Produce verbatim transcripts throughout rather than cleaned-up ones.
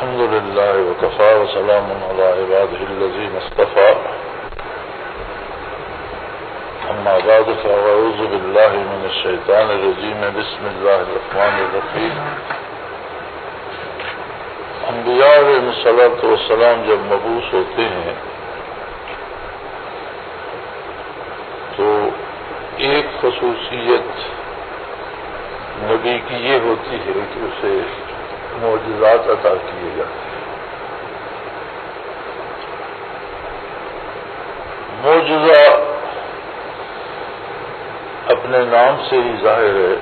الحمد لله وكفى وسلام على عباده الذين اصطفى أما بعد فأعوذ بالله من الشيطان الرجيم بسم الله الرحمن الرحيم انبیاء علیہ الصلوۃ والسلام جب مبعوث ہوتے ہیں تو ایک خصوصیت نبی کی یہ ہوتی ہے کہ اسے معجزات عطا کیے جاتے ہیں۔ معجزہ اپنے نام سے ہی ظاہر ہے،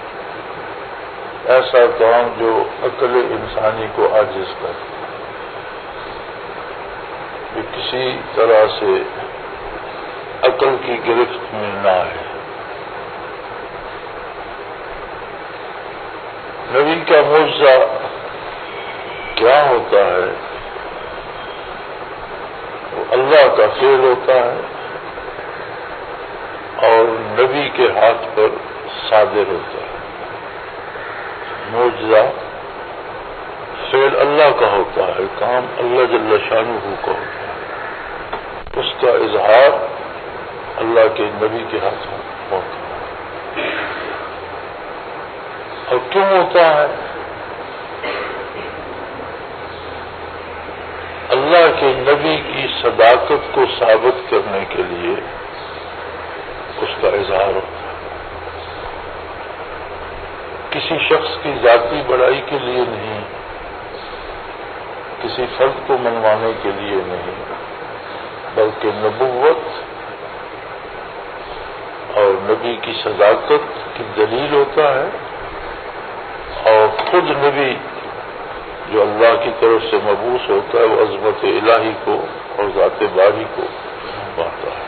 ایسا کام جو عقل انسانی کو عاجز کرے، کہ کسی طرح سے عقل کی گرفت میں نہ ہے۔ نبی کا معجزہ کیا ہوتا ہے؟ وہ اللہ کا فعل ہوتا ہے اور نبی کے ہاتھ پر صادر ہوتا ہے۔ معجزہ فعل اللہ کا ہوتا ہے، کام اللہ جل شانہ کا ہوتا ہے، اس کا اظہار اللہ کے نبی کے ہاتھوں ہوتا ہے۔ اور کیوں ہوتا ہے؟ اللہ کے نبی کی صداقت کو ثابت کرنے کے لیے اس کا اظہار ہوتا ہے، کسی شخص کی ذاتی بڑائی کے لیے نہیں، کسی فرد کو منوانے کے لیے نہیں، بلکہ نبوت اور نبی کی صداقت کی دلیل ہوتا ہے، اور خود نبی جو اللہ کی طرف سے مبعوث ہوتا ہے وہ عظمت الہی کو اور ذات باری کو پاتا ہے۔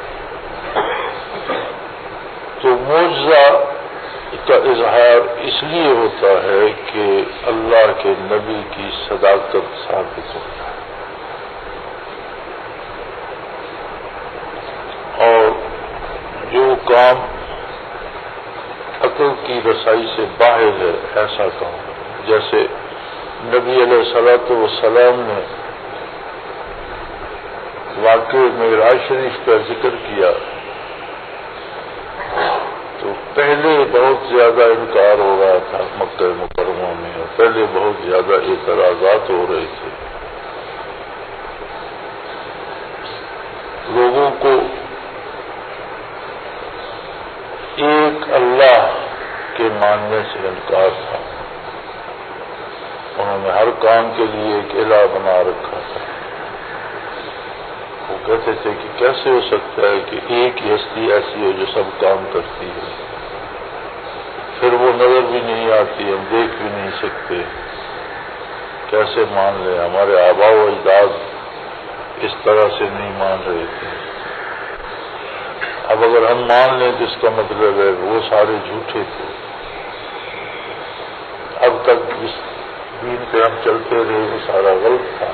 تو معجزہ کا اظہار اس لیے ہوتا ہے کہ اللہ کے نبی کی صداقت ثابت ہوتا ہے، اور جو کام عقل کی رسائی سے باہر ہے ایسا کام، جیسے نبی علیہ الصلوۃ والسلام نے واقعہ معراج شریف کا ذکر کیا تو پہلے بہت زیادہ انکار ہو رہا تھا مکہ مکرمہ میں، اور پہلے بہت زیادہ اعتراضات ہو رہے تھے۔ لوگوں کو ایک اللہ کے ماننے سے انکار تھا، انہوں نے ہر کام کے لیے ایک الہ بنا رکھا تھا۔ وہ کہتے تھے کہ کیسے ہو سکتا ہے کہ ایک ہی ہستی ایسی ہو جو سب کام کرتی ہے، پھر وہ نظر بھی نہیں آتی، ہم دیکھ بھی نہیں سکتے، کیسے مان لیں؟ ہمارے آباء و اجداد اس طرح سے نہیں مان رہے تھے، اب اگر ہم مان لیں تو اس کا مطلب ہے وہ سارے جھوٹے تھے، اب تک جس دین پہ ہم چلتے رہے وہ سارا غلط تھا۔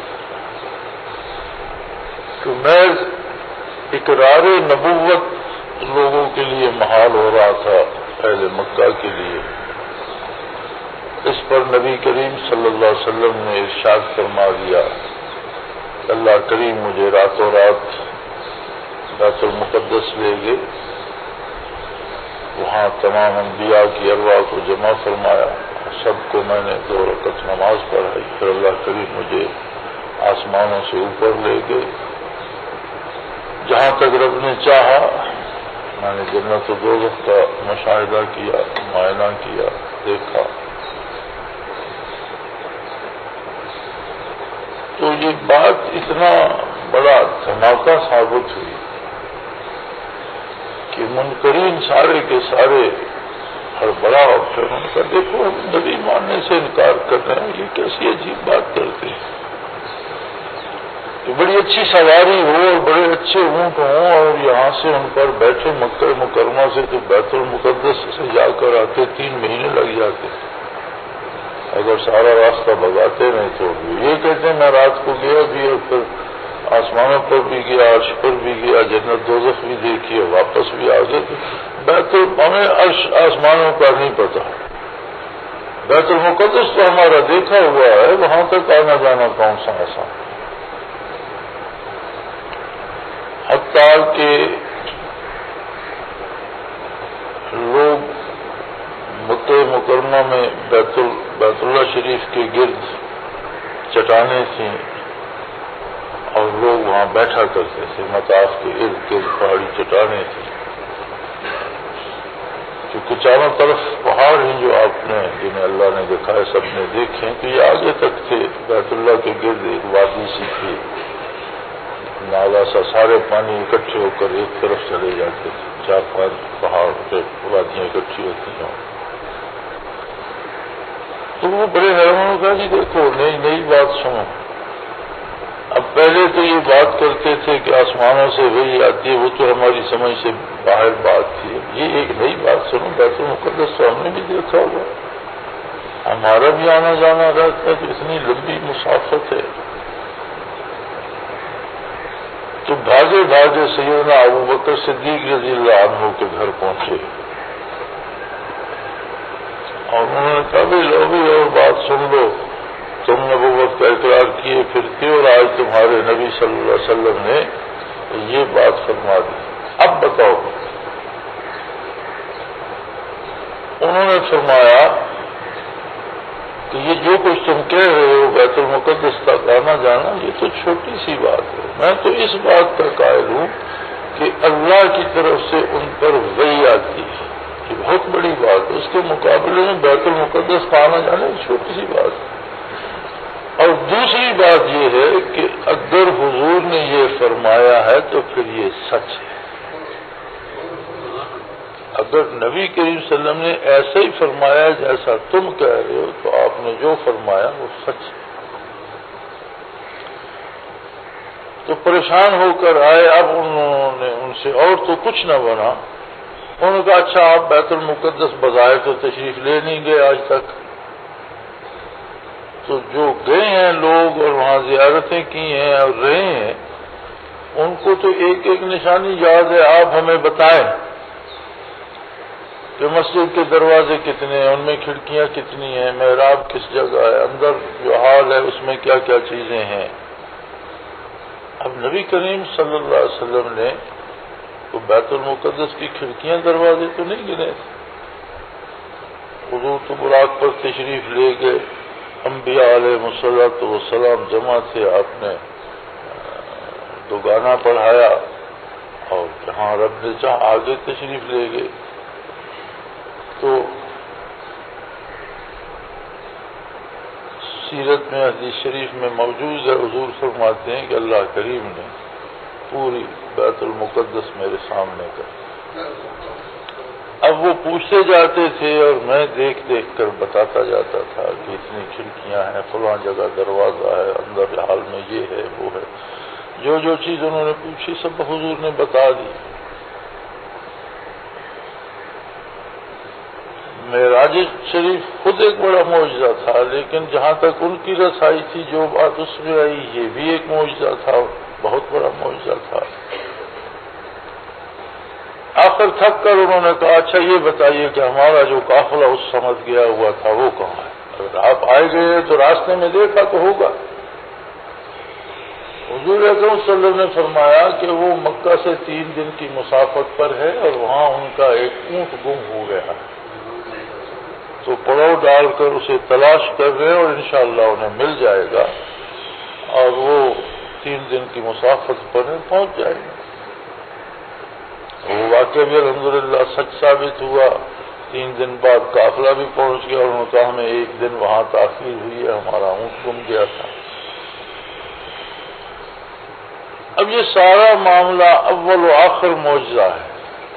تو میں اقرار نبوت لوگوں کے لیے محال ہو رہا تھا، اہل مکہ کے لیے۔ اس پر نبی کریم صلی اللہ علیہ وسلم نے ارشاد فرما دیا، اللہ کریم مجھے راتوں رات بیت المقدس لے گئے، وہاں تمام انبیاء کی ارواح کو جمع فرمایا، سب کو میں نے دو رکعت نماز پڑھائی، پھر اللہ کریم مجھے آسمانوں سے اوپر لے گئے، جہاں تک رب نے چاہا میں نے جنت و دوزخ کا مشاہدہ کیا، معائنہ کیا، دیکھا۔ تو یہ بات اتنا بڑا دھماکہ ثابت ہوئی کہ منکرین سارے کے سارے ہڑبڑا، اور پھر ان کا دیکھو ہم نبی ماننے سے انکار کر رہے ہیں، یہ کیسی عجیب بات کرتے ہیں کہ بڑی اچھی سواری ہو اور بڑے اچھے اونٹ ہوں اور یہاں سے ان پر بیٹھے مکہ مکرمہ سے تو بیت المقدس سے جا کر آتے تین مہینے لگ جاتے، اگر سارا راستہ بگاتے نہیں تو یہ کہتے ہیں میں رات کو گیا بھی اور پھر آسمانوں پر بھی گیا، عرش پر بھی گیا، جنت دوزخ بھی دیکھی اور واپس بھی آ گئے، بیت ہمیں عرش آسمانوں کا نہیں پتا، بیت المقدس تو ہمارا دیکھا ہوا ہے، وہاں تک آنا جانا کون سا آسان، حتیٰ کہ لوگ مکہ مکرمہ میں بیت بیت اللہ شریف کے گرد چٹانیں تھیں اور لوگ وہاں بیٹھا کرتے تھے، مطاف کے ارد گرد پہاڑی چٹانیں تھیں، کیونکہ چاروں طرف پہاڑ ہیں جو آپ نے جنہیں اللہ نے دکھائے سب نے دیکھے کہ یہ آگے تک تھے، بیت اللہ کے گرد ایک وادی سی تھی، نالا سا، سارے پانی اکٹھے ہو کر ایک طرف چلے جاتے تھے، چار پانچ پہاڑ پہ وادیاں اکٹھی ہوتی ہیں، تو وہ بڑے حیران کا جی دیکھو نئی نئی بات سنو۔ اب پہلے تو یہ بات کرتے تھے کہ آسمانوں سے وہی آتی ہے، وہ تو ہماری سمجھ سے باہر بات تھی، یہ ایک نئی بات سنو، بیت المقدس تو ہم نے بھی دیکھا ہوگا، ہمارا بھی آنا جانا رہتا ہے، تو اتنی لمبی مسافت ہے، تو بھاگے بھاگے سیدنا ابو بکر صدیق رضی اللہ عنہ کے گھر پہنچے اور انہوں نے کہا بھی لو بھی اور بات سن لو، تم نبوت کا اقرار کیے پھرتے اور آج تمہارے نبی صلی اللہ علیہ وسلم نے یہ بات فرما دی، اب بتاؤ۔ انہوں نے فرمایا کہ یہ جو کچھ تم کہہ رہے ہو بیت المقدس تک آنا جانا، یہ تو چھوٹی سی بات ہے، میں تو اس بات کا قائل ہوں کہ اللہ کی طرف سے ان پر وحی آتی ہے، یہ بہت بڑی بات ہے، اس کے مقابلے میں بیت المقدس کا آنا جانا ایک چھوٹی سی بات ہے۔ اور دوسری بات یہ ہے کہ اگر حضور نے یہ فرمایا ہے تو پھر یہ سچ ہے، اگر نبی کریم صلی اللہ علیہ وسلم نے ایسا ہی فرمایا جیسا تم کہہ رہے ہو تو آپ نے جو فرمایا وہ سچ ہے۔ تو پریشان ہو کر آئے، اب انہوں نے ان سے اور تو کچھ نہ بنا، انہوں نے کہا اچھا آپ بیت المقدس بظاہر تو تشریف لے نہیں گئے آج تک، تو جو گئے ہیں لوگ اور وہاں زیارتیں کی ہیں اور رہے ہیں ان کو تو ایک ایک نشانی یاد ہے، آپ ہمیں بتائیں کہ مسجد کے دروازے کتنے ہیں، ان میں کھڑکیاں کتنی ہیں، محراب کس جگہ ہے، اندر جو حال ہے اس میں کیا کیا چیزیں ہیں۔ اب نبی کریم صلی اللہ علیہ وسلم نے تو بیت المقدس کی کھڑکیاں دروازے تو نہیں گنے تھے، حضور تو براق پر تشریف لے گئے، انبیاء علیہ الصلوۃ والسلام جمع تھے، آپ نے دو گانا پڑھایا اور جہاں رب نے چاہا آگے تشریف لے گئے۔ تو سیرت میں حدیث شریف میں موجود ہے، حضور فرماتے ہیں کہ اللہ کریم نے پوری بیت المقدس میرے سامنے کر، اب وہ پوچھتے جاتے تھے اور میں دیکھ دیکھ کر بتاتا جاتا تھا کہ اتنی کھڑکیاں ہیں، فلاں جگہ دروازہ ہے، اندر حال میں یہ ہے وہ ہے، جو جو چیز انہوں نے پوچھی سب حضور نے بتا دی۔ معراج شریف خود ایک بڑا معجزہ تھا، لیکن جہاں تک ان کی رسائی تھی جو بات اس میں آئی یہ بھی ایک معجزہ تھا، بہت بڑا معجزہ تھا۔ آخر تھک کر انہوں نے کہا اچھا یہ بتائیے کہ ہمارا جو قافلہ اس سمجھ گیا ہوا تھا وہ کہاں ہے؟ اگر آپ آئے گئے تو راستے میں دیکھا تو ہوگا۔ حضور اکرم صلی اللہ علیہ وسلم نے فرمایا کہ وہ مکہ سے تین دن کی مسافت پر ہے اور وہاں ان کا ایک اونٹ گم ہو گیا ہے، تو پڑاؤ ڈال کر اسے تلاش کر رہے ہیں اور انشاءاللہ انہیں مل جائے گا اور وہ تین دن کی مسافت پر پہنچ جائے گا۔ وہ واقعہ بھی الحمدللہ سچ ثابت ہوا، تین دن بعد قافلہ بھی پہنچ گیا اور انہوں نے کہا ہمیں ایک دن وہاں تاخیر ہوئی ہے، ہمارا اونٹ گم گیا تھا۔ اب یہ سارا معاملہ اول و آخر معجزہ ہے،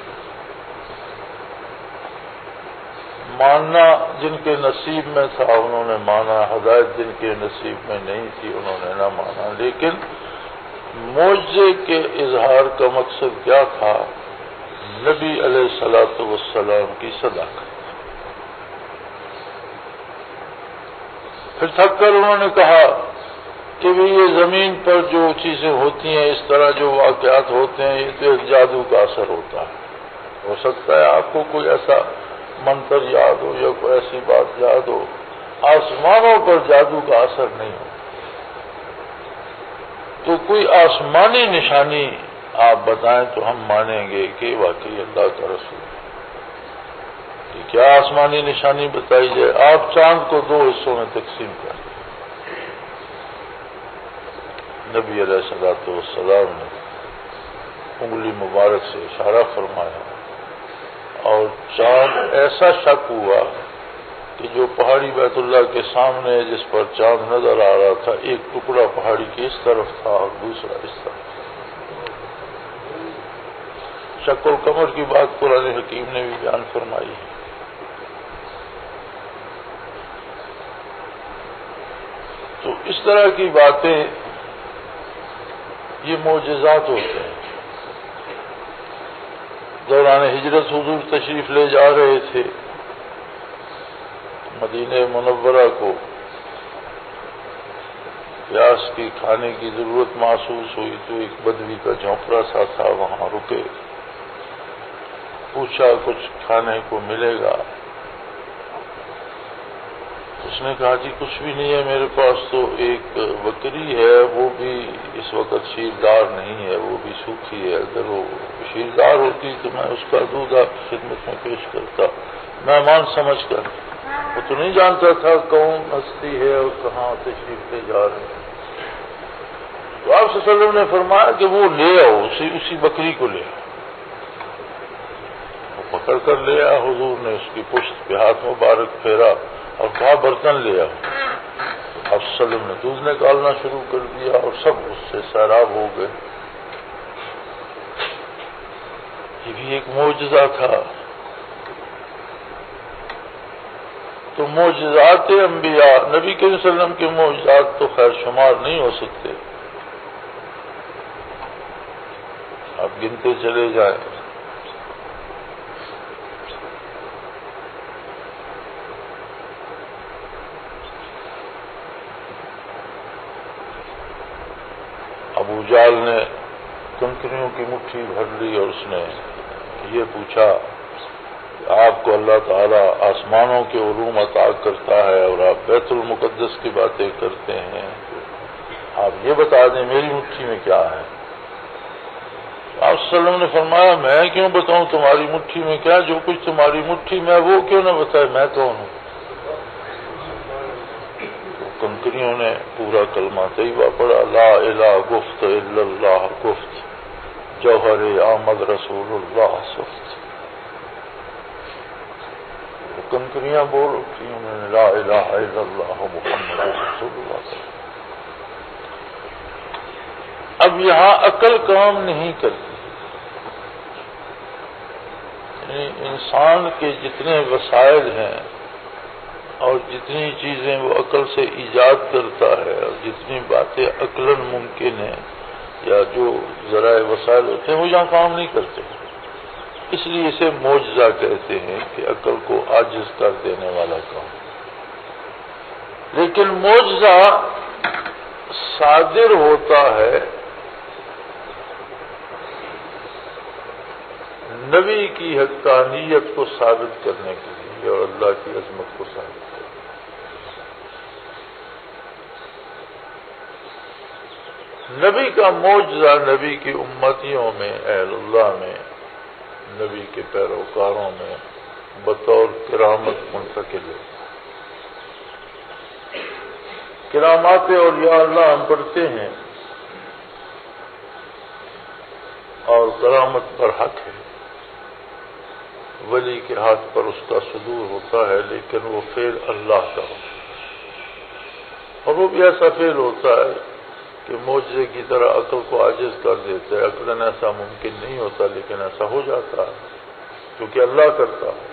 ماننا جن کے نصیب میں تھا انہوں نے مانا، ہدایت جن کے نصیب میں نہیں تھی انہوں نے نہ مانا، لیکن معجزے کے اظہار کا مقصد کیا تھا؟ نبی علیہ الصلوۃ والسلام کی صداقت۔ پھر تھک کر انہوں نے کہا کہ بھی یہ زمین پر جو چیزیں ہوتی ہیں، اس طرح جو واقعات ہوتے ہیں، یہ تو ایک جادو کا اثر ہوتا ہے، ہو سکتا ہے آپ کو کوئی ایسا منتر یاد ہو یا کوئی ایسی بات یاد ہو، آسمانوں پر جادو کا اثر نہیں ہو، تو کوئی آسمانی نشانی آپ بتائیں تو ہم مانیں گے کہ واقعی اللہ کا رسول ہے۔ کہ کیا آسمانی نشانی بتائی جائے؟ آپ چاند کو دو حصوں میں تقسیم کر دیں۔ نبی علیہ الصلوۃ والسلام نے انگلی مبارک سے اشارہ فرمایا اور چاند ایسا شک ہوا کہ جو پہاڑی بیت اللہ کے سامنے جس پر چاند نظر آ رہا تھا، ایک ٹکڑا پہاڑی کی اس طرف تھا اور دوسرا اس طرف۔ شک القمر کی بات قرآن حکیم نے بھی بیان فرمائی ہے۔ تو اس طرح کی باتیں یہ معجزات ہوتے ہیں۔ دوران ہجرت حضور تشریف لے جا رہے تھے مدینہ منورہ کو، پیاس کی کھانے کی ضرورت محسوس ہوئی تو ایک بدوی کا جھونپڑا سا تھا، وہاں رکے، پوچھا کچھ کھانے کو ملے گا؟ اس نے کہا جی کچھ بھی نہیں ہے میرے پاس، تو ایک بکری ہے، وہ بھی اس وقت شیردار نہیں ہے، وہ بھی سوکھی ہے، اگر وہ شیردار ہوتی تو میں اس کا دودھ آپ کی خدمت میں پیش کرتا، مہمان سمجھ کر۔ وہ تو نہیں جانتا تھا کون ہستی ہے اور کہاں تشریف لے جا رہے ہیں۔ تو آپ صلی اللہ علیہ وسلم نے فرمایا کہ وہ لے آؤ، اسی اسی بکری کو لے آؤ۔ وہ پکڑ کر لے آیا، حضور نے اس کی پشت پہ ہاتھ مبارک پھیرا اور کہا برتن لے آؤ۔ آپ صلی اللہ علیہ وسلم نے دودھ نکالنا شروع کر دیا اور سب اس سے سیراب ہو گئے۔ یہ بھی ایک معجزہ تھا۔ تو معجزات انبیاء، نبی کریم صلی اللہ علیہ وسلم کے معجزات تو خیر شمار نہیں ہو سکتے، آپ گنتے چلے جائیں۔ ابو جہل نے کنکریوں کی مٹھی بھر لی اور اس نے یہ پوچھا کہ آپ کو اللہ تعالیٰ آسمانوں کے علوم عطا کرتا ہے اور آپ بیت المقدس کی باتیں کرتے ہیں، آپ یہ بتا دیں میری مٹھی میں کیا ہے؟ آپ صلی اللہ علیہ وسلم نے فرمایا میں کیوں بتاؤں تمہاری مٹھی میں کیا؟ جو کچھ تمہاری مٹھی میں وہ کیوں نہ بتائے میں کون ہوں؟ کنکریوں نے پورا کلمہ طیبہ پڑھا، لا الہ گفت الا اللہ گفت، جوہر آمد رسول اللہ صفت۔ کنکریاں بول اٹھی، انہوں نے لا الہ الا اللہ محمد رسول اللہ۔ اب یہاں عقل کام نہیں کرتی، یعنی انسان کے جتنے وسائل ہیں اور جتنی چیزیں وہ عقل سے ایجاد کرتا ہے اور جتنی باتیں عقلاً ممکن ہیں یا جو ذرائع وسائل ہوتے ہیں وہ یہاں کام نہیں کرتے، اس لیے اسے معجزہ کہتے ہیں کہ عقل کو عاجز کر دینے والا کام۔ لیکن معجزہ صادر ہوتا ہے نبی کی حقانیت کو ثابت کرنے کے لیے اور اللہ کی عظمت کو ثابت کرنے۔ نبی کا معجزہ نبی کی امتیوں میں، اہل اللہ میں، نبی کے پیروکاروں میں بطور کرامت منتقل ہے۔ کرامات اولیاء اللہ ہم پڑھتے ہیں اور کرامت پر حق ہے، ولی کے ہاتھ پر اس کا صدور ہوتا ہے، لیکن وہ فعل اللہ کا ہوتا ہے، اور وہ بھی ایسا فعل ہوتا ہے کہ معجزے کی طرح عقل کو عاجز کر دیتا ہے۔ عقلاً ایسا ممکن نہیں ہوتا لیکن ایسا ہو جاتا ہے کیونکہ اللہ کرتا ہے۔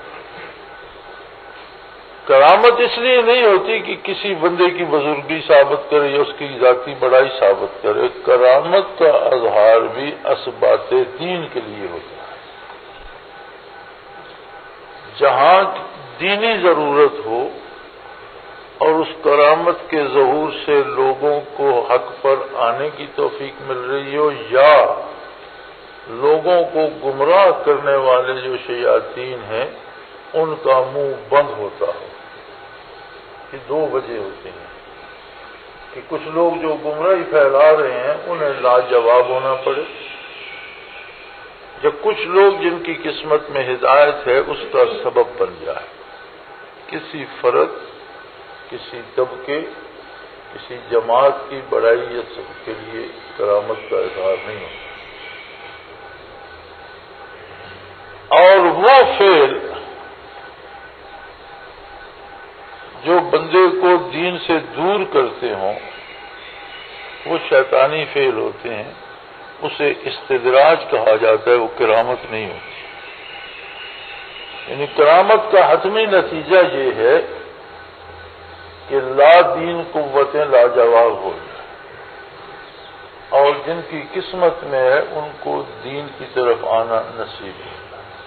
کرامت اس لیے نہیں ہوتی کہ کسی بندے کی بزرگی ثابت کرے یا اس کی ذاتی بڑائی ثابت کرے، کرامت کا اظہار بھی اسبات دین کے لیے ہوتا ہے۔ جہاں دینی ضرورت ہو اور اس کرامت کے ظہور سے لوگوں کو حق پر آنے کی توفیق مل رہی ہو، یا لوگوں کو گمراہ کرنے والے جو شیاطین ہیں ان کا منہ بند ہوتا ہو. یہ دو وجہ ہوتی ہیں کہ کچھ لوگ جو گمراہی پھیلا رہے ہیں انہیں لاجواب ہونا پڑے، یا کچھ لوگ جن کی قسمت میں ہدایت ہے اس کا سبب بن جائے. کسی فرد، کسی طبقے، کسی جماعت کی بڑائی یا سب کے لیے کرامت کا اظہار نہیں ہوتا. اور وہ فعل جو بندے کو دین سے دور کرتے ہوں وہ شیطانی فعل ہوتے ہیں، اسے استدراج کہا جاتا ہے، وہ کرامت نہیں ہوتی. یعنی کرامت کا حتمی نتیجہ یہ ہے کہ لا دین قوتیں لاجواب ہو جائیں، اور جن کی قسمت میں ہے ان کو دین کی طرف آنا نصیب ہے.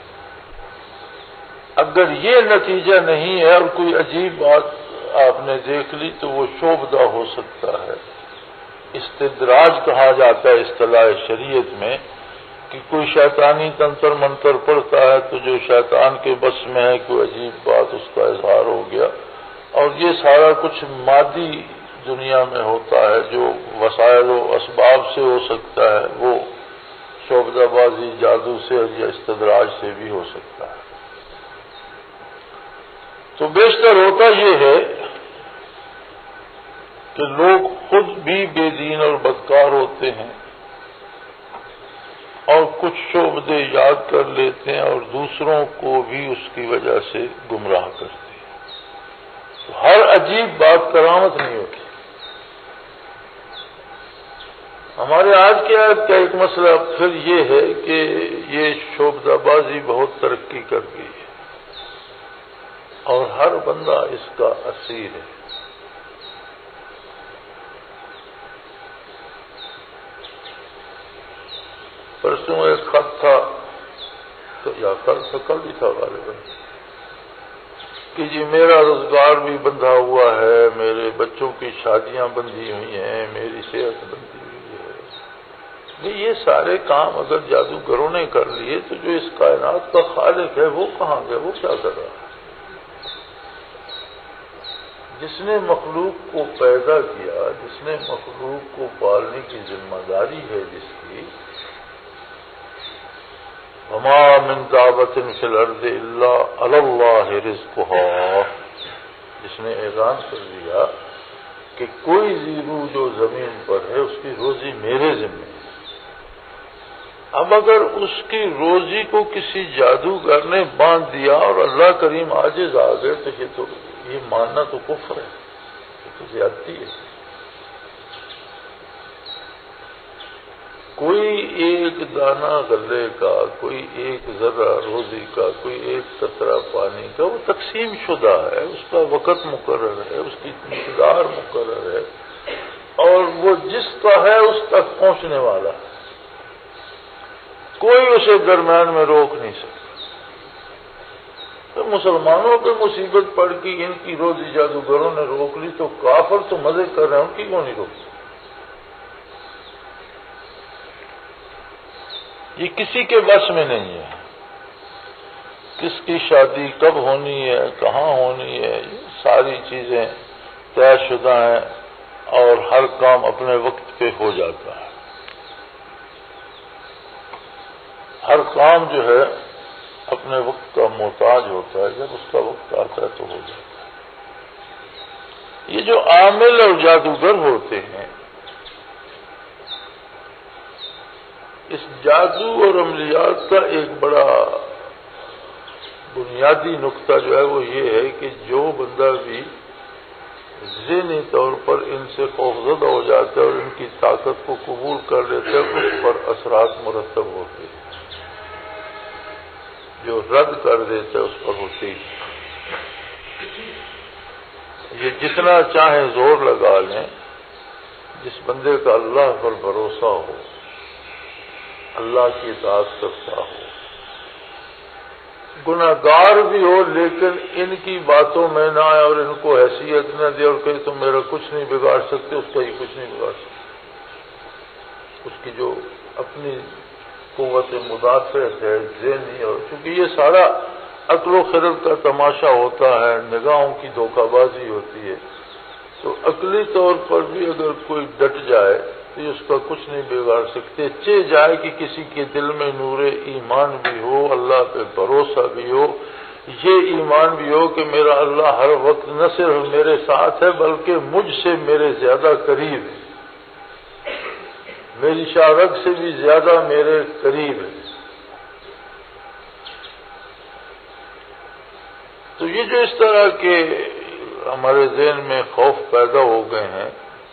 اگر یہ نتیجہ نہیں ہے اور کوئی عجیب بات آپ نے دیکھ لی تو وہ شوبدہ ہو سکتا ہے. استدراج کہا جاتا ہے اصطلاح شریعت میں کہ کوئی شیطانی تنتر منتر پڑتا ہے تو جو شیطان کے بس میں ہے کوئی عجیب بات اس کا اظہار ہو گیا، اور یہ سارا کچھ مادی دنیا میں ہوتا ہے جو وسائل و اسباب سے ہو سکتا ہے، وہ شعبدہ بازی، جادو سے یا استدراج سے بھی ہو سکتا ہے. تو بیشتر ہوتا یہ ہے کہ لوگ خود بھی بے دین اور بدکار ہوتے ہیں اور کچھ شعبدے یاد کر لیتے ہیں اور دوسروں کو بھی اس کی وجہ سے گمراہ کرتے ہیں. تو ہر عجیب بات کرامت نہیں ہوتی. ہمارے آج کے آج کا ایک مسئلہ پھر یہ ہے کہ یہ شعبدہ بازی بہت ترقی کر گئی ہے اور ہر بندہ اس کا اسیر ہے. پرسوں ایک خط تھا تو یا کل سے کل بھی تھا غالباً کہ جی میرا روزگار بھی بندھا ہوا ہے، میرے بچوں کی شادیاں بندھی ہوئی ہیں، میری صحت بندھی ہوئی ہے. یہ سارے کام اگر جادوگروں نے کر لیے تو جو اس کائنات کا خالق ہے وہ کہاں گیا؟ وہ کیا کر رہا ہے؟ جس نے مخلوق کو پیدا کیا، جس نے مخلوق کو پالنے کی ذمہ داری ہے، جس کی وما من دابۃ فی الارض الا علی اللہ رزقها، جس نے اعلان کر دیا کہ کوئی زیرو جو زمین پر ہے اس کی روزی میرے ذمہ ہے. اب اگر اس کی روزی کو کسی جادوگر نے باندھ دیا اور اللہ کریم عاجز آ گئے تو یہ تو یہ ماننا تو کفر ہے، یہ تو زیادتی ہے. کوئی ایک دانہ غلے کا، کوئی ایک ذرہ روزی کا، کوئی ایک قطرہ پانی کا وہ تقسیم شدہ ہے، اس کا وقت مقرر ہے، اس کی مقدار مقرر ہے، اور وہ جس کا ہے اس تک پہنچنے والا ہے. کوئی اسے درمیان میں روک نہیں سکتا. تو مسلمانوں پہ مصیبت پڑ گئی، ان کی روزی جادوگروں نے روک لی تو کافر تو مزے کر رہے ہیں، ان کی کیوں نہیں روک؟ یہ کسی کے بس میں نہیں ہے. کس کی شادی کب ہونی ہے، کہاں ہونی ہے، یہ ساری چیزیں طے شدہ ہیں اور ہر کام اپنے وقت پہ ہو جاتا ہے. ہر کام جو ہے اپنے وقت کا محتاج ہوتا ہے، جب اس کا وقت آتا ہے تو ہو جاتا ہے. یہ جو عامل اور جادوگر ہوتے ہیں، اس جادو اور عملیات کا ایک بڑا بنیادی نقطہ جو ہے وہ یہ ہے کہ جو بندہ بھی ذہنی طور پر ان سے خوفزدہ ہو جاتا ہے اور ان کی طاقت کو قبول کر لیتا ہے اس پر اثرات مرتب ہوتے ہیں. جو رد کر دیتا ہے اس پر ہوتی ہے. یہ جتنا چاہے زور لگا لیں، جس بندے کا اللہ پر بھروسہ ہو، اللہ کی اطاعت کرتا ہو، گناہگار بھی ہو لیکن ان کی باتوں میں نہ آئے اور ان کو حیثیت نہ دے اور کہے تم میرا کچھ نہیں بگاڑ سکتے، اس کا یہ کچھ نہیں بگاڑ سکتے. اس کی جو اپنی قوت مدافعت ہے ذہنی، اور چونکہ یہ سارا عقل و خرد کا تماشا ہوتا ہے، نگاہوں کی دھوکہ بازی ہوتی ہے، تو عقلی طور پر بھی اگر کوئی ڈٹ جائے تو اس کا کچھ نہیں بگاڑ سکتے، چہ جائے کہ کسی کے دل میں نور ایمان بھی ہو، اللہ پہ بھروسہ بھی ہو، یہ ایمان بھی ہو کہ میرا اللہ ہر وقت نہ صرف میرے ساتھ ہے بلکہ مجھ سے میرے زیادہ قریب ہے، میری شارک سے بھی زیادہ میرے قریب ہے۔ تو یہ جو اس طرح کے ہمارے ذہن میں خوف پیدا ہو گئے ہیں،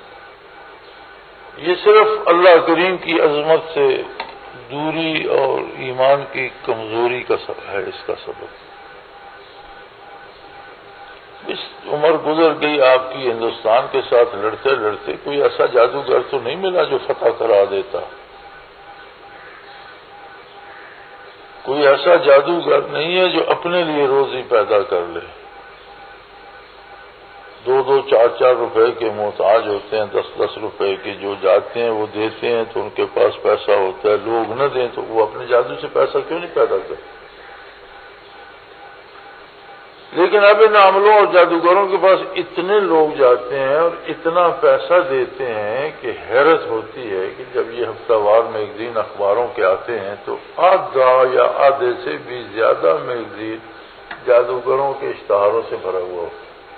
یہ صرف اللہ کریم کی عظمت سے دوری اور ایمان کی کمزوری کا سبب ہے، اس کا سبب۔ اس عمر گزر گئی آپ کی ہندوستان کے ساتھ لڑتے لڑتے، کوئی ایسا جادوگر تو نہیں ملا جو فتح کرا دیتا، کوئی ایسا جادوگر نہیں ہے جو اپنے لیے روزی پیدا کر لے۔ دو دو چار چار روپے کے محتاج ہوتے ہیں، دس دس روپے کے جو جاتے ہیں وہ دیتے ہیں تو ان کے پاس پیسہ ہوتا ہے، لوگ نہ دیں تو وہ اپنے جادو سے پیسہ کیوں نہیں پیدا کرتے؟ لیکن اب ان عاملوں اور جادوگروں کے پاس اتنے لوگ جاتے ہیں اور اتنا پیسہ دیتے ہیں کہ حیرت ہوتی ہے کہ جب یہ ہفتہ وار میگزین اخباروں کے آتے ہیں تو آدھا یا آدھے سے بھی زیادہ میگزین جادوگروں کے اشتہاروں سے بھرا ہوا ہوتا ہے۔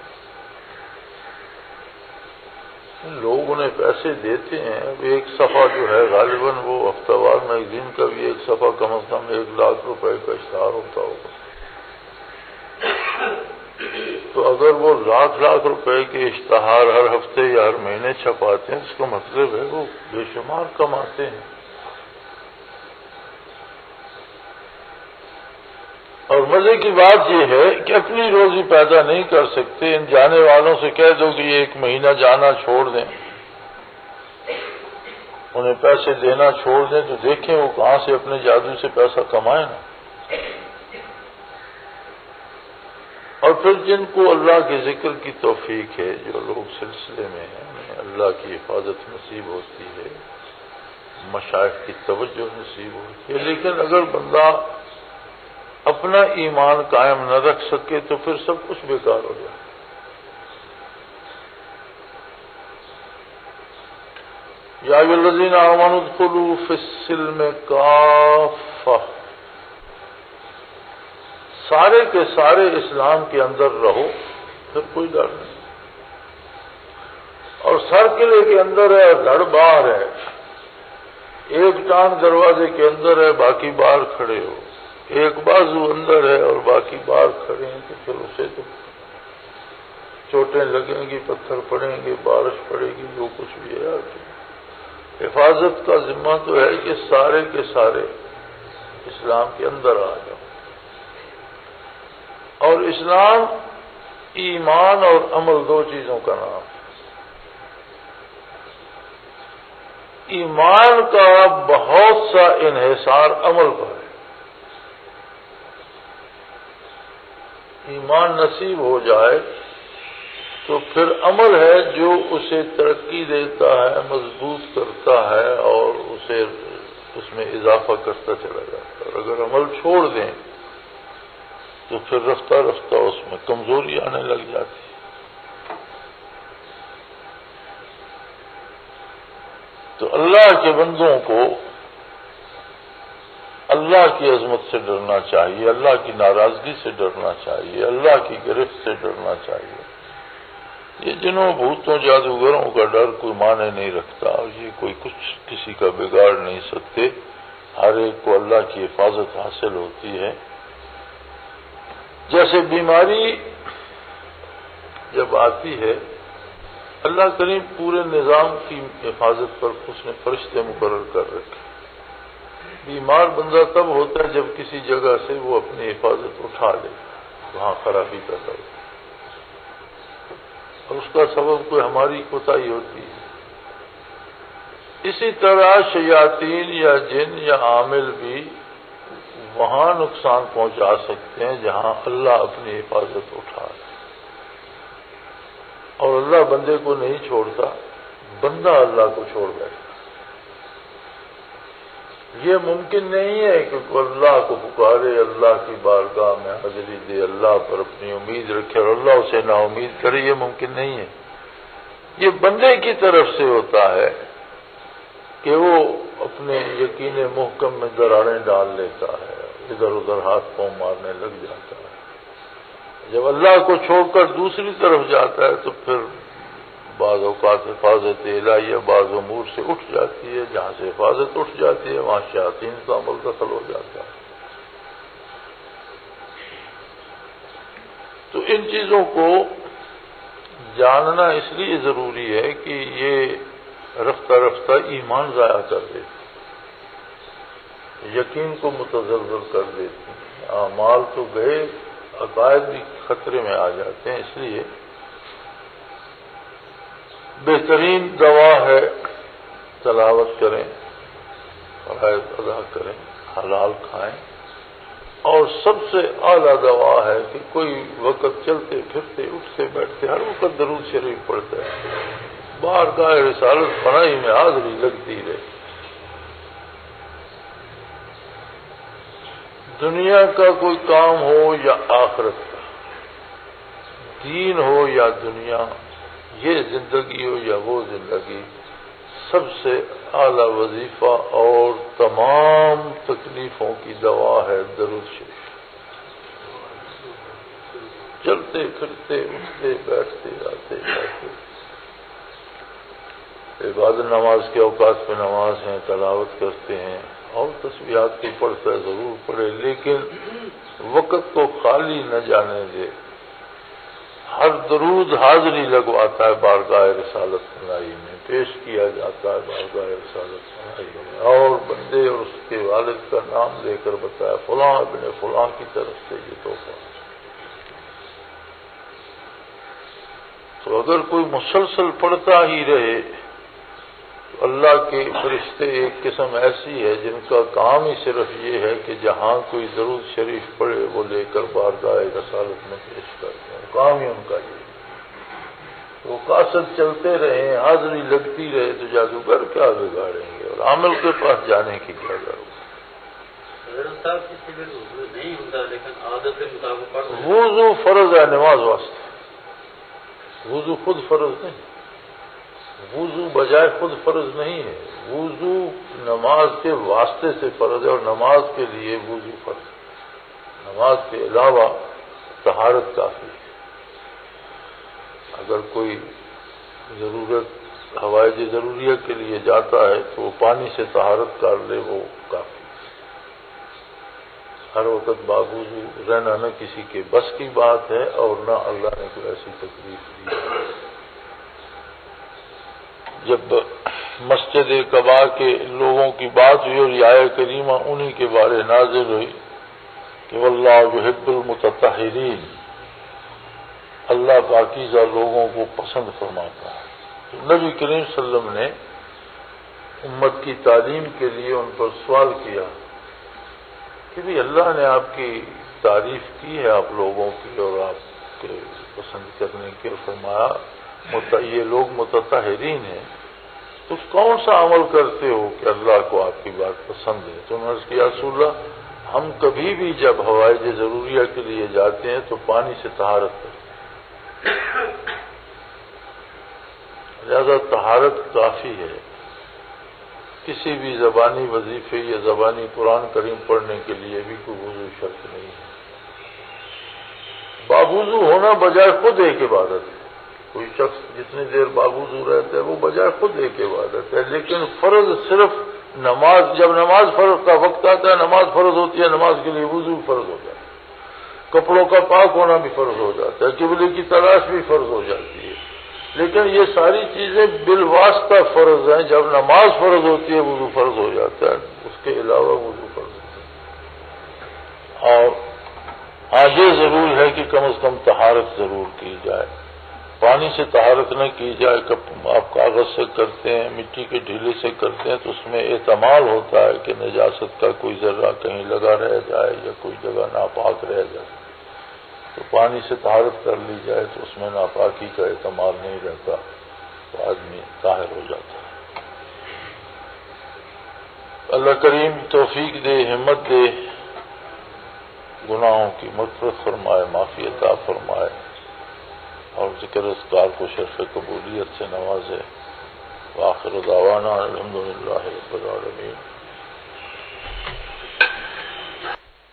لوگ انہیں پیسے دیتے ہیں، اب ایک صفحہ جو ہے غالباً وہ ہفتہ وار میگزین کا بھی ایک صفحہ کم از کم ایک لاکھ روپے کا اشتہار ہوتا ہوگا، تو اگر وہ لاکھ لاکھ روپے کے اشتہار ہر ہفتے یا ہر مہینے چھپاتے ہیں، اس کا مطلب ہے وہ بے شمار کماتے ہیں۔ اور مزے کی بات یہ ہے کہ اپنی روزی پیدا نہیں کر سکتے، ان جانے والوں سے کہہ دو کہ یہ ایک مہینہ جانا چھوڑ دیں، انہیں پیسے دینا چھوڑ دیں تو دیکھیں وہ کہاں سے اپنے جادو سے پیسہ کمائیں نا۔ اور پھر جن کو اللہ کے ذکر کی توفیق ہے، جو لوگ سلسلے میں ہیں، انہیں اللہ کی حفاظت نصیب ہوتی ہے، مشائخ کی توجہ نصیب ہوتی ہے، لیکن اگر بندہ اپنا ایمان قائم نہ رکھ سکے تو پھر سب کچھ بیکار ہو جائے۔ یا ایھا الذین آمنوا ادخلوا فی السلم کافہ، سارے کے سارے اسلام کے اندر رہو، پھر کوئی ڈر نہیں۔ اور سر قلعے کے اندر ہے اور دھڑ باہر ہے، ایک ٹانگ دروازے کے اندر ہے باقی باہر کھڑے ہو، ایک بازو اندر ہے اور باقی باہر کھڑے ہیں، تو پھر اسے تو چوٹیں لگیں گی، پتھر پڑیں گے، بارش پڑے گی، جو کچھ بھی ہے۔ حفاظت کا ذمہ تو ہے کہ سارے کے سارے اسلام کے اندر آ جاؤ۔ اور اسلام ایمان اور عمل دو چیزوں کا نام ہے۔ ایمان کا بہت سا انحصار عمل پر ہے، ایمان نصیب ہو جائے تو پھر عمل ہے جو اسے ترقی دیتا ہے، مضبوط کرتا ہے اور اسے اس میں اضافہ کرتا چلا جاتا ہے۔ اور اگر عمل چھوڑ دیں تو پھر رفتہ رفتہ اس میں کمزوری آنے لگ جاتی ہے۔ تو اللہ کے بندوں کو اللہ کی عظمت سے ڈرنا چاہیے، اللہ کی ناراضگی سے ڈرنا چاہیے، اللہ کی گرفت سے ڈرنا چاہیے۔ یہ جنوں بھوتوں جادوگروں کا ڈر کوئی معنی نہیں رکھتا، اور یہ کوئی کچھ کسی کا بگاڑ نہیں سکتے، ہر ایک کو اللہ کی حفاظت حاصل ہوتی ہے۔ جیسے بیماری جب آتی ہے، اللہ کریم پورے نظام کی حفاظت پر اس نے فرشتے مقرر کر رکھے۔ بیمار بندہ تب ہوتا ہے جب کسی جگہ سے وہ اپنی حفاظت اٹھا لے، وہاں خرابی پیدا ہو، اور اس کا سبب کوئی ہماری کوتاہی ہوتی ہے۔ اسی طرح شیاطین یا جن یا عامل بھی وہاں نقصان پہنچا سکتے ہیں جہاں اللہ اپنی حفاظت اٹھا لے، اور اللہ بندے کو نہیں چھوڑتا، بندہ اللہ کو چھوڑ بیٹھتا۔ یہ ممکن نہیں ہے کہ کوئی اللہ کو پکارے، اللہ کی بارگاہ میں حاضری دے، اللہ پر اپنی امید رکھے اور اللہ اسے نا امید کرے، یہ ممکن نہیں ہے۔ یہ بندے کی طرف سے ہوتا ہے کہ وہ اپنے یقین محکم میں دراڑیں ڈال لیتا ہے، ادھر ادھر ہاتھ پاؤں مارنے لگ جاتا ہے۔ جب اللہ کو چھوڑ کر دوسری طرف جاتا ہے تو پھر بعض اوقات حفاظت الہیہ بعض امور سے اٹھ جاتی ہے، جہاں سے حفاظت اٹھ جاتی ہے وہاں شیاطین کا عمل دخل ہو جاتا ہے۔ تو ان چیزوں کو جاننا اس لیے ضروری ہے کہ یہ رفتہ رفتہ ایمان ضائع کر دیتی، یقین کو متزلزل کر دیتی، اعمال تو گئے، عقائد بھی خطرے میں آ جاتے ہیں۔ اس لیے بہترین دوا ہے تلاوت کریں، فرائض ادا کریں، حلال کھائیں، اور سب سے اعلیٰ دوا ہے کہ کوئی وقت چلتے پھرتے اٹھتے بیٹھتے ہر وقت درود شریف پڑھتا ہے، بارگاہ رسالت پناہی میں حاضری لگتی رہے۔ دنیا کا کوئی کام ہو یا آخرت کا، دین ہو یا دنیا، یہ زندگی ہو یا وہ زندگی، سب سے اعلیٰ وظیفہ اور تمام تکلیفوں کی دوا ہے درود شریف۔ چلتے پھرتے اٹھتے بیٹھتے آتے جاتے، عبادت نماز کے اوقات پہ نماز ہیں، تلاوت کرتے ہیں اور تسبیحات کی پڑھتا ہے ضرور پڑھے، لیکن وقت کو خالی نہ جانے دے۔ ہر درود حاضری لگواتا ہے بارگاہ رسالت پناہی میں، پیش کیا جاتا ہے بارگاہ رسالت پناہی میں، اور بندے اور اس کے والد کا نام لے کر بتایا فلاں ابن فلاں کی طرف سے یہ تحفہ۔ تو اگر کوئی مسلسل پڑھتا ہی رہے تو اللہ کے فرشتے ایک قسم ایسی ہے جن کا کام ہی صرف یہ ہے کہ جہاں کوئی درود شریف پڑھے وہ لے کر بارگاہ رسالت میں پیش کرتے ہیں، کام ہی ان کا یہ ہے۔ وہ قاصد چلتے رہے، حاضری لگتی رہے تو جادوگر کیا بگاڑیں گے، اور عامل کے پاس جانے کی کیا ضرورت؟ وضو فرض ہے نماز واسطے، وضو خود فرض نہیں، وضو بجائے خود فرض نہیں ہے، وضو نماز کے واسطے سے فرض ہے، اور نماز کے لیے وضو فرض ہے، نماز کے علاوہ طہارت کافی ہے۔ اگر کوئی ضرورت حوائج ضروریہ کے لیے جاتا ہے تو وہ پانی سے طہارت کر لے، وہ کافی ہے۔ ہر وقت باوضو رہنا نہ کسی کے بس کی بات ہے، اور نہ اللہ نے کوئی ایسی تکلیف دی ہے۔ جب مسجد قباء کے لوگوں کی بات ہوئی اور یہ آیت کریمہ انہی کے بارے نازل ہوئی کہ واللہ یحب المتطہرین، اللہ پاکیزہ لوگوں کو پسند فرماتا ہے۔ تو نبی کریم صلی اللہ علیہ وسلم نے امت کی تعلیم کے لیے ان پر سوال کیا کہ بھی اللہ نے آپ کی تعریف کی ہے آپ لوگوں کی اور آپ کے پسند کرنے کی، اور فرمایا یہ لوگ متطہرین ہیں، تو کون سا عمل کرتے ہو کہ اللہ کو آپ کی بات پسند ہے؟ تو انہوں نے کیا رسول اللہ ہم کبھی بھی جب حوائج ضروریہ کے لیے جاتے ہیں تو پانی سے طہارت کرتے ہیں، لہذا طہارت کافی ہے۔ کسی بھی زبانی وظیفے یا زبانی قرآن کریم پڑھنے کے لیے بھی کوئی وضو شرط نہیں ہے۔ باوضو ہونا بجائے خود ایک عبادت ہے، کوئی شخص جتنی دیر باوضو رہتا ہے وہ بجائے خود ایک عبادت ہے، لیکن فرض صرف نماز، جب نماز فرض کا وقت آتا ہے نماز فرض ہوتی ہے، نماز کے لیے وضو فرض ہو جاتا ہے، کپڑوں کا پاک ہونا بھی فرض ہو جاتا ہے، قبلے کی تلاش بھی فرض ہو جاتی ہے، لیکن یہ ساری چیزیں بالواسطہ فرض ہیں۔ جب نماز فرض ہوتی ہے وضو فرض ہو جاتا ہے، اس کے علاوہ وضو فرض ہوتا ہے۔ اور آگے ضرور ہے کہ کم از کم طہارت ضرور کی جائے، پانی سے طہارت نہ کی جائے، آپ کاغذ سے کرتے ہیں، مٹی کے ڈھیلے سے کرتے ہیں تو اس میں احتمال ہوتا ہے کہ نجاست کا کوئی ذرہ کہیں لگا رہ جائے یا کوئی جگہ ناپاک رہ جائے، تو پانی سے طہارت کر لی جائے تو اس میں ناپاکی کا احتمال نہیں رہتا، تو آدمی طاہر ہو جاتا ہے۔ اللہ کریم توفیق دے، ہمت دے، گناہوں کی مغفرت فرمائے، معافی عطا فرمائے، اور ذکر اذکار کو شرف قبولیت سے نوازے۔ وآخر دعوانا الحمدللہ رب